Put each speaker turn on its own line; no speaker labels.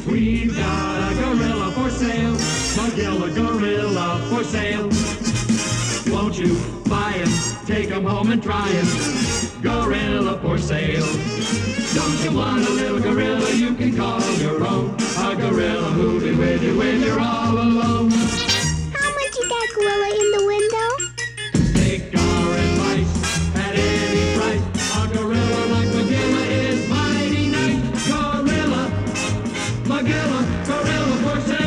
We've got a gorilla for sale, Magilla gorilla for sale. Won't you buy him, take him home and try him? Gorilla for sale. Don't you want a little gorilla you can call your own? A gorilla who'll be with you when you're all alone.
How much is that gorilla in the window?
Take our advice at any price. A gorilla like Magilla is mighty nice. Gorilla, Magilla, gorilla for sale.